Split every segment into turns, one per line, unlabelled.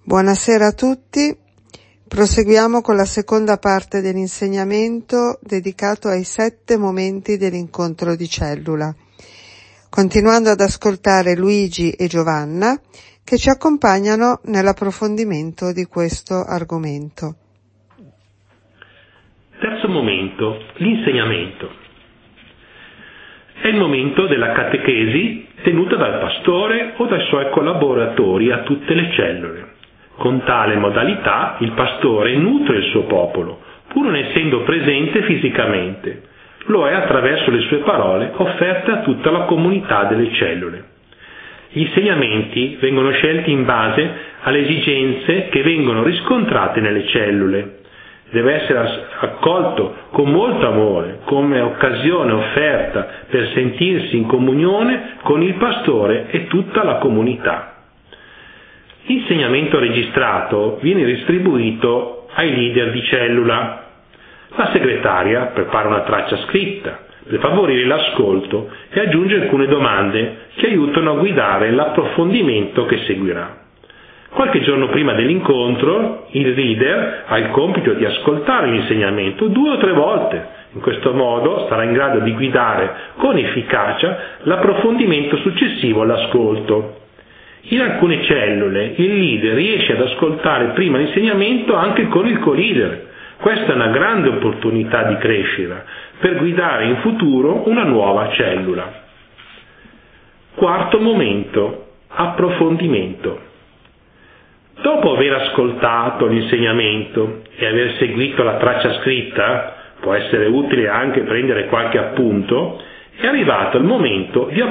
Buonasera a tutti. Proseguiamo con la seconda parte dell'insegnamento dedicato ai 7 momenti dell'incontro di cellula, continuando ad ascoltare Luigi e Giovanna che ci accompagnano nell'approfondimento di questo argomento.
Terzo momento, l'insegnamento. È il momento della catechesi tenuta dal pastore o dai suoi collaboratori a tutte le cellule. Con tale modalità il pastore nutre il suo popolo, pur non essendo presente fisicamente. Lo è attraverso le sue parole offerte a tutta la comunità delle cellule. Gli insegnamenti vengono scelti in base alle esigenze che vengono riscontrate nelle cellule. Deve essere accolto con molto amore, come occasione offerta per sentirsi in comunione con il pastore e tutta la comunità. L'insegnamento registrato viene distribuito ai leader di cellula. La segretaria prepara una traccia scritta per favorire l'ascolto e aggiunge alcune domande che aiutano a guidare l'approfondimento che seguirà. Qualche giorno prima dell'incontro, il leader ha il compito di ascoltare l'insegnamento 2 o 3 volte. In questo modo sarà in grado di guidare con efficacia l'approfondimento successivo all'ascolto. In alcune cellule il leader riesce ad ascoltare prima l'insegnamento anche con il co-leader. Questa è una grande opportunità di crescita per guidare in futuro una nuova cellula. Quarto momento, approfondimento. Dopo aver ascoltato l'insegnamento e aver seguito la traccia scritta, può essere utile anche prendere qualche appunto, è arrivato il momento di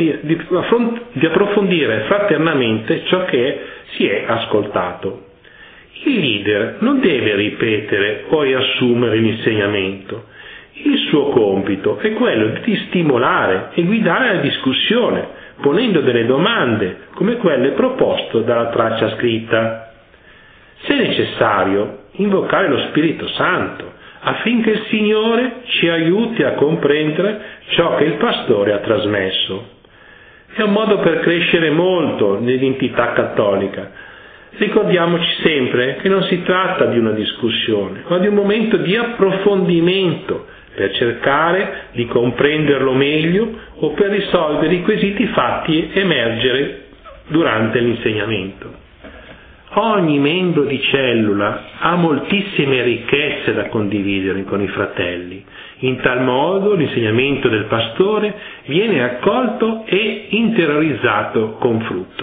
approfondire fraternamente ciò che si è ascoltato. Il leader non deve ripetere o riassumere l'insegnamento. Il suo compito è quello di stimolare e guidare la discussione, ponendo delle domande come quelle proposte dalla traccia scritta. Se necessario, invocare lo Spirito Santo affinché il Signore ci aiuti a comprendere ciò che il pastore ha trasmesso. È un modo per crescere molto nell'identità cattolica. Ricordiamoci sempre che non si tratta di una discussione, ma di un momento di approfondimento per cercare di comprenderlo meglio o per risolvere i quesiti fatti emergere durante l'insegnamento. Ogni membro di cellula ha moltissime ricchezze da condividere con i fratelli. In tal modo l'insegnamento del pastore viene accolto e interiorizzato con frutto.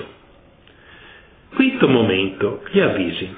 Quinto momento, gli avvisi.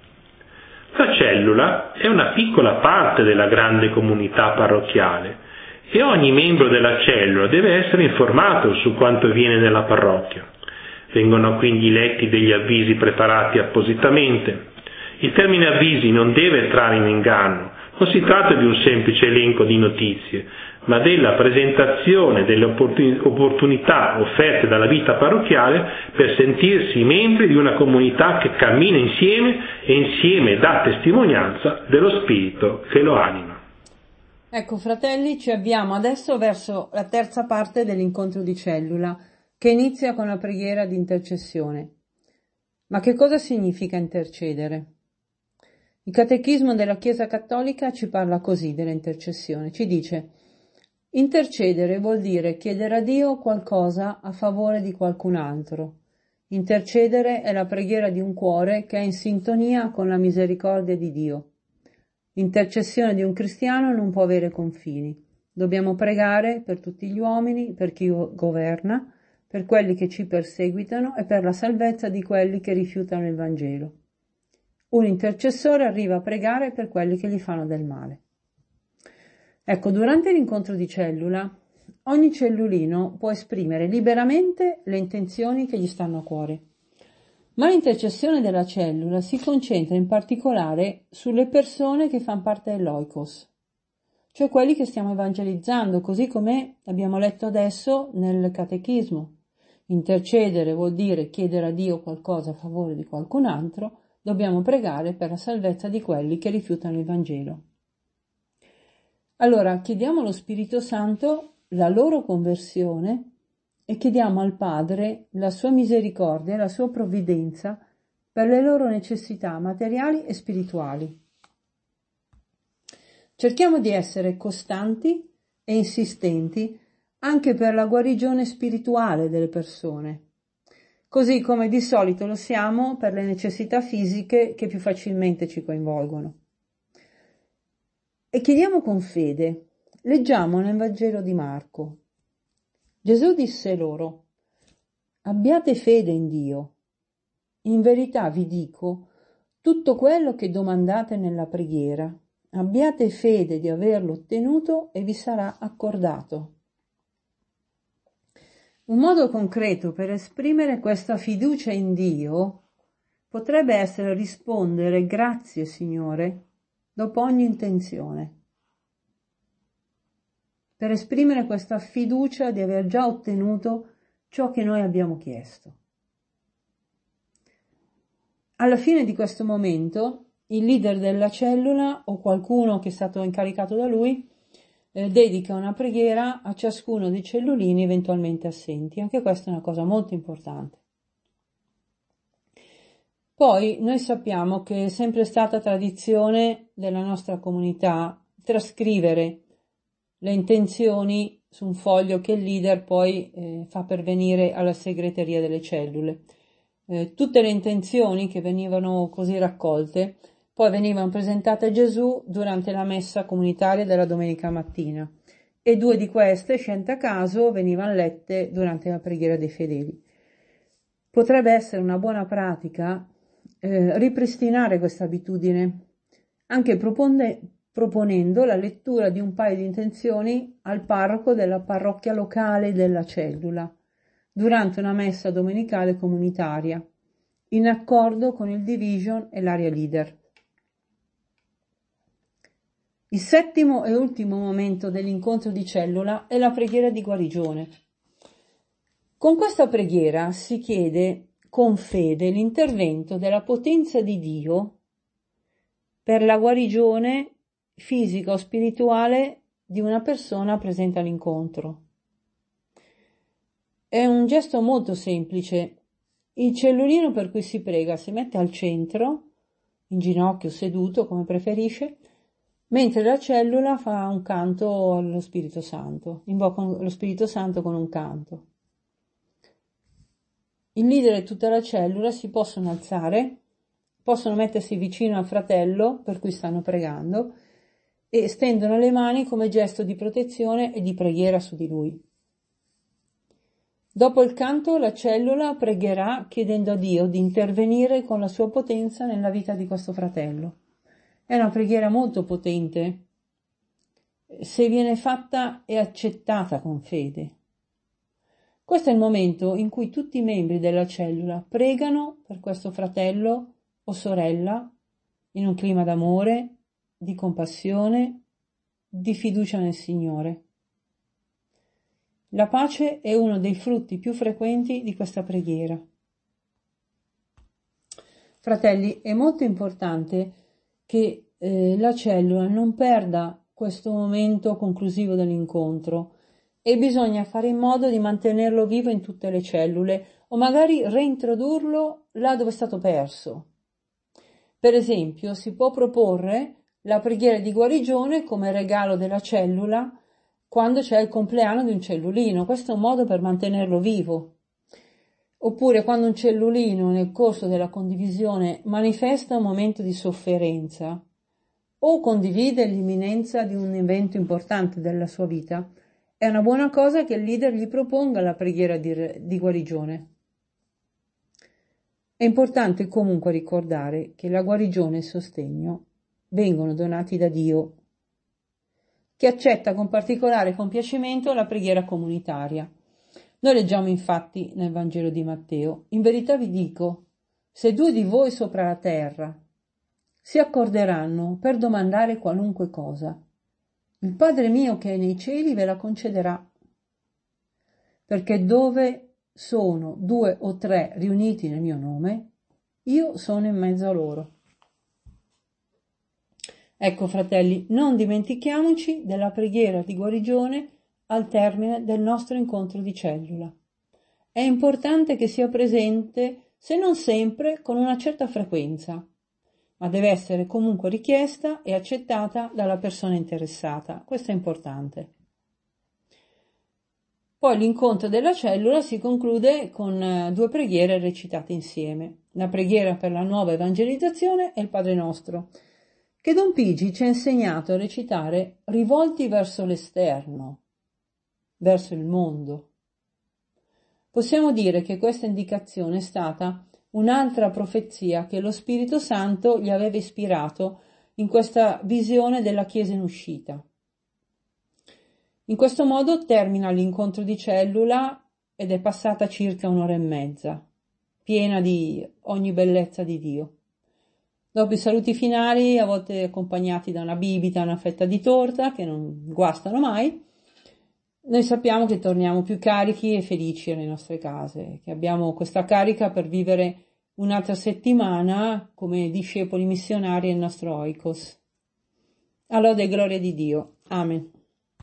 La cellula è una piccola parte della grande comunità parrocchiale e ogni membro della cellula deve essere informato su quanto avviene nella parrocchia. Vengono quindi letti degli avvisi preparati appositamente. Il termine avvisi non deve trarre in inganno, non si tratta di un semplice elenco di notizie, ma della presentazione delle opportunità offerte dalla vita parrocchiale per sentirsi membri di una comunità che cammina insieme e insieme dà testimonianza dello Spirito che lo anima.
Ecco, fratelli, ci avviamo adesso verso la terza parte dell'incontro di cellula, che inizia con la preghiera di intercessione. Ma che cosa significa intercedere? Il Catechismo della Chiesa Cattolica ci parla così dell'intercessione. Ci dice: intercedere vuol dire chiedere a Dio qualcosa a favore di qualcun altro. Intercedere è la preghiera di un cuore che è in sintonia con la misericordia di Dio. L'intercessione di un cristiano non può avere confini. Dobbiamo pregare per tutti gli uomini, per chi governa, per quelli che ci perseguitano e per la salvezza di quelli che rifiutano il Vangelo. Un intercessore arriva a pregare per quelli che gli fanno del male. Ecco, durante l'incontro di cellula, ogni cellulino può esprimere liberamente le intenzioni che gli stanno a cuore. Ma l'intercessione della cellula si concentra in particolare sulle persone che fanno parte dell'oikos, cioè quelli che stiamo evangelizzando, così come abbiamo letto adesso nel Catechismo. Intercedere vuol dire chiedere a Dio qualcosa a favore di qualcun altro, dobbiamo pregare per la salvezza di quelli che rifiutano il Vangelo. Allora chiediamo allo Spirito Santo la loro conversione e chiediamo al Padre la sua misericordia e la sua provvidenza per le loro necessità materiali e spirituali. Cerchiamo di essere costanti e insistenti anche per la guarigione spirituale delle persone, così come di solito lo siamo per le necessità fisiche che più facilmente ci coinvolgono. E chiediamo con fede. Leggiamo nel Vangelo di Marco. Gesù disse loro: abbiate fede in Dio. In verità vi dico, tutto quello che domandate nella preghiera, abbiate fede di averlo ottenuto e vi sarà accordato. Un modo concreto per esprimere questa fiducia in Dio potrebbe essere rispondere grazie Signore dopo ogni intenzione. Per esprimere questa fiducia di aver già ottenuto ciò che noi abbiamo chiesto. Alla fine di questo momento, il leader della cellula o qualcuno che è stato incaricato da lui dedica una preghiera a ciascuno dei cellulini eventualmente assenti. Anche questa è una cosa molto importante. Poi noi sappiamo che è sempre stata tradizione della nostra comunità trascrivere le intenzioni su un foglio che il leader poi fa pervenire alla segreteria delle cellule. Tutte le intenzioni che venivano così raccolte poi venivano presentate a Gesù durante la messa comunitaria della domenica mattina e 2 di queste, scelte a caso, venivano lette durante la preghiera dei fedeli. Potrebbe essere una buona pratica ripristinare questa abitudine, anche proponendo la lettura di un paio di intenzioni al parroco della parrocchia locale della cellula, durante una messa domenicale comunitaria, in accordo con il division e l'area leader. Il settimo e ultimo momento dell'incontro di cellula è la preghiera di guarigione. Con questa preghiera si chiede con fede l'intervento della potenza di Dio per la guarigione fisica o spirituale di una persona presente all'incontro. È un gesto molto semplice. Il cellulino per cui si prega si mette al centro, in ginocchio, seduto, come preferisce, mentre la cellula fa un canto allo Spirito Santo, invoca lo Spirito Santo con un canto. Il leader e tutta la cellula si possono alzare, possono mettersi vicino al fratello per cui stanno pregando e stendono le mani come gesto di protezione e di preghiera su di lui. Dopo il canto la cellula pregherà chiedendo a Dio di intervenire con la sua potenza nella vita di questo fratello. È una preghiera molto potente, se viene fatta e accettata con fede. Questo è il momento in cui tutti i membri della cellula pregano per questo fratello o sorella in un clima d'amore, di compassione, di fiducia nel Signore. La pace è uno dei frutti più frequenti di questa preghiera. Fratelli, è molto importante che la cellula non perda questo momento conclusivo dell'incontro e bisogna fare in modo di mantenerlo vivo in tutte le cellule o magari reintrodurlo là dove è stato perso. Per esempio, si può proporre la preghiera di guarigione come regalo della cellula quando c'è il compleanno di un cellulino. Questo è un modo per mantenerlo vivo. Oppure quando un cellulino nel corso della condivisione manifesta un momento di sofferenza o condivide l'imminenza di un evento importante della sua vita, è una buona cosa che il leader gli proponga la preghiera di guarigione. È importante comunque ricordare che la guarigione e il sostegno vengono donati da Dio, che accetta con particolare compiacimento la preghiera comunitaria. Noi leggiamo infatti nel Vangelo di Matteo: in verità vi dico, se 2 di voi sopra la terra si accorderanno per domandare qualunque cosa, il Padre mio che è nei cieli ve la concederà. Perché dove sono 2 o 3 riuniti nel mio nome, io sono in mezzo a loro. Ecco, fratelli, non dimentichiamoci della preghiera di guarigione al termine del nostro incontro di cellula. È importante che sia presente se non sempre con una certa frequenza, ma deve essere comunque richiesta e accettata dalla persona interessata. Questo è importante. Poi l'incontro della cellula si conclude con 2 preghiere recitate insieme, la preghiera per la nuova evangelizzazione e il Padre Nostro, che Don Pigi ci ha insegnato a recitare rivolti verso l'esterno, verso il mondo. Possiamo dire che questa indicazione è stata un'altra profezia che lo Spirito Santo gli aveva ispirato in questa visione della Chiesa in uscita. In questo modo termina l'incontro di cellula ed è passata circa 1 ora e mezza, piena di ogni bellezza di Dio. Dopo i saluti finali, a volte accompagnati da una bibita, una fetta di torta, che non guastano mai, noi sappiamo che torniamo più carichi e felici alle nostre case, che abbiamo questa carica per vivere un'altra settimana come discepoli missionari del nostro Oikos. All'ode e gloria di Dio. Amen.